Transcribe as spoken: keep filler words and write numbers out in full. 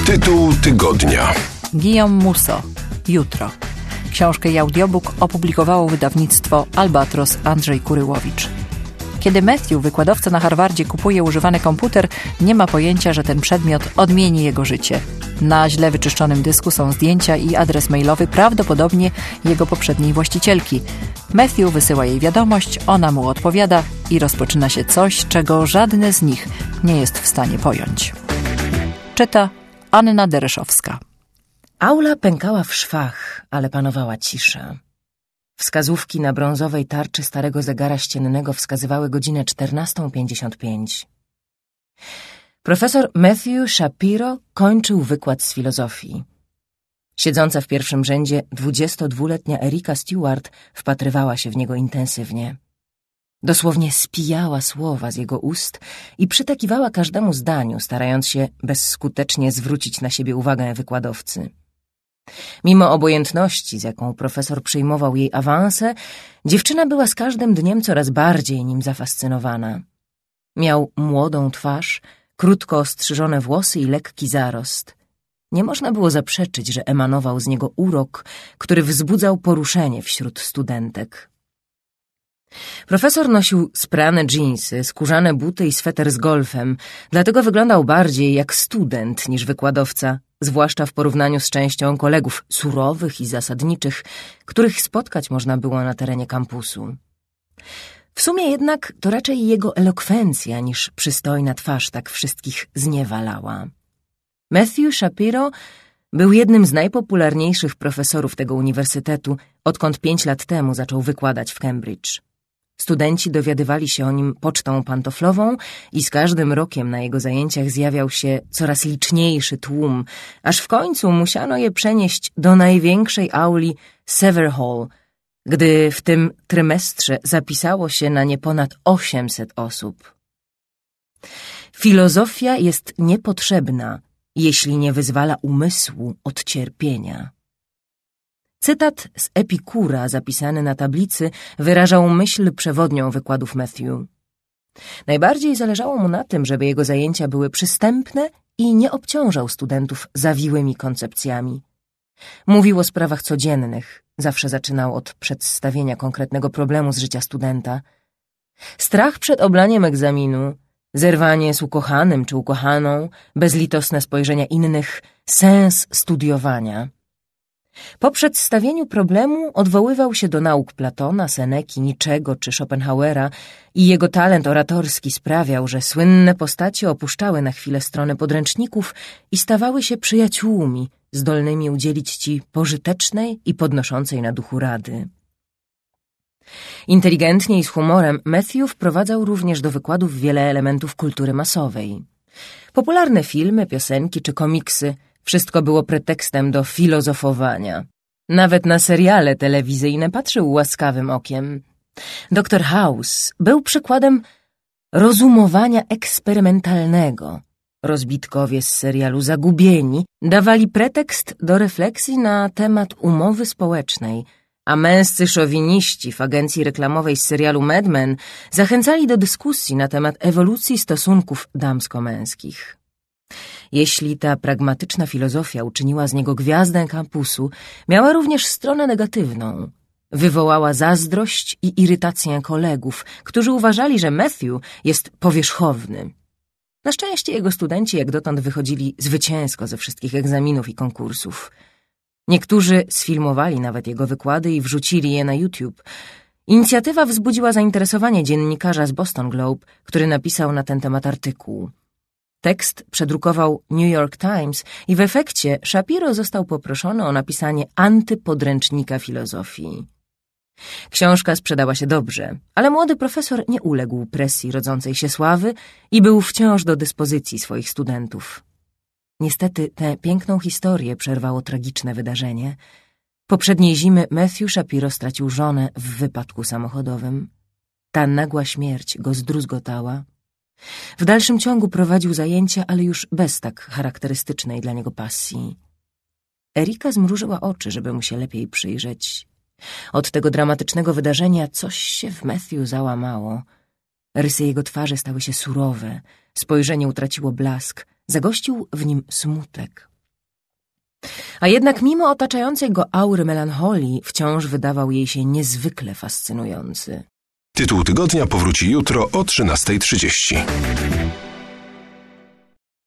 Tytuł tygodnia. Guillaume Musso. Jutro. Książkę i audiobook opublikowało wydawnictwo Albatros Andrzej Kuryłowicz. Kiedy Matthew, wykładowca na Harvardzie, kupuje używany komputer, nie ma pojęcia, że ten przedmiot odmieni jego życie. Na źle wyczyszczonym dysku są zdjęcia i adres mailowy prawdopodobnie jego poprzedniej właścicielki. Matthew wysyła jej wiadomość, ona mu odpowiada i rozpoczyna się coś, czego żadne z nich nie jest w stanie pojąć. Czyta Anna Dereszowska. Aula pękała w szwach, ale panowała cisza. Wskazówki na brązowej tarczy starego zegara ściennego wskazywały godzinę czternastą pięćdziesiąt pięć. Profesor Matthew Shapiro kończył wykład z filozofii. Siedząca w pierwszym rzędzie dwudziestodwuletnia Erika Stewart wpatrywała się w niego intensywnie. Dosłownie spijała słowa z jego ust i przytakiwała każdemu zdaniu, starając się bezskutecznie zwrócić na siebie uwagę wykładowcy. Mimo obojętności, z jaką profesor przyjmował jej awanse, dziewczyna była z każdym dniem coraz bardziej nim zafascynowana. Miał młodą twarz, krótko ostrzyżone włosy i lekki zarost. Nie można było zaprzeczyć, że emanował z niego urok, który wzbudzał poruszenie wśród studentek. Profesor nosił sprane dżinsy, skórzane buty i sweter z golfem, dlatego wyglądał bardziej jak student niż wykładowca, zwłaszcza w porównaniu z częścią kolegów surowych i zasadniczych, których spotkać można było na terenie kampusu. W sumie jednak to raczej jego elokwencja niż przystojna twarz tak wszystkich zniewalała. Matthew Shapiro był jednym z najpopularniejszych profesorów tego uniwersytetu, odkąd pięć lat temu zaczął wykładać w Cambridge. Studenci dowiadywali się o nim pocztą pantoflową i z każdym rokiem na jego zajęciach zjawiał się coraz liczniejszy tłum, aż w końcu musiano je przenieść do największej auli Sever Hall, gdy w tym trymestrze zapisało się na nie ponad osiemset osób. Filozofia jest niepotrzebna, jeśli nie wyzwala umysłu od cierpienia. Cytat z Epikura zapisany na tablicy wyrażał myśl przewodnią wykładów Matthew. Najbardziej zależało mu na tym, żeby jego zajęcia były przystępne i nie obciążał studentów zawiłymi koncepcjami. Mówił o sprawach codziennych, zawsze zaczynał od przedstawienia konkretnego problemu z życia studenta. Strach przed oblaniem egzaminu, zerwanie z ukochanym czy ukochaną, bezlitosne spojrzenia innych, sens studiowania. Po przedstawieniu problemu odwoływał się do nauk Platona, Seneki, Niczego czy Schopenhauera i jego talent oratorski sprawiał, że słynne postacie opuszczały na chwilę stronę podręczników i stawały się przyjaciółmi, zdolnymi udzielić ci pożytecznej i podnoszącej na duchu rady. Inteligentnie i z humorem Matthew wprowadzał również do wykładów wiele elementów kultury masowej. Popularne filmy, piosenki czy komiksy – wszystko było pretekstem do filozofowania. Nawet na seriale telewizyjne patrzył łaskawym okiem. doktor House był przykładem rozumowania eksperymentalnego. Rozbitkowie z serialu Zagubieni dawali pretekst do refleksji na temat umowy społecznej, a męscy szowiniści w agencji reklamowej z serialu Mad Men zachęcali do dyskusji na temat ewolucji stosunków damsko-męskich. Jeśli ta pragmatyczna filozofia uczyniła z niego gwiazdę kampusu, miała również stronę negatywną. Wywołała zazdrość i irytację kolegów, którzy uważali, że Matthew jest powierzchowny. Na szczęście jego studenci jak dotąd wychodzili zwycięsko ze wszystkich egzaminów i konkursów. Niektórzy sfilmowali nawet jego wykłady i wrzucili je na YouTube. Inicjatywa wzbudziła zainteresowanie dziennikarza z Boston Globe, który napisał na ten temat artykuł. Tekst przedrukował New York Times i w efekcie Shapiro został poproszony o napisanie antypodręcznika filozofii. Książka sprzedała się dobrze, ale młody profesor nie uległ presji rodzącej się sławy i był wciąż do dyspozycji swoich studentów. Niestety tę piękną historię przerwało tragiczne wydarzenie. Poprzedniej zimy Matthew Shapiro stracił żonę w wypadku samochodowym. Ta nagła śmierć go zdruzgotała. W dalszym ciągu prowadził zajęcia, ale już bez tak charakterystycznej dla niego pasji. Erika zmrużyła oczy, żeby mu się lepiej przyjrzeć. Od tego dramatycznego wydarzenia coś się w Matthew załamało. Rysy jego twarzy stały się surowe, spojrzenie utraciło blask, zagościł w nim smutek. A jednak mimo otaczającej go aury melancholii wciąż wydawał jej się niezwykle fascynujący. Tytuł tygodnia powróci jutro o trzynastej trzydzieści.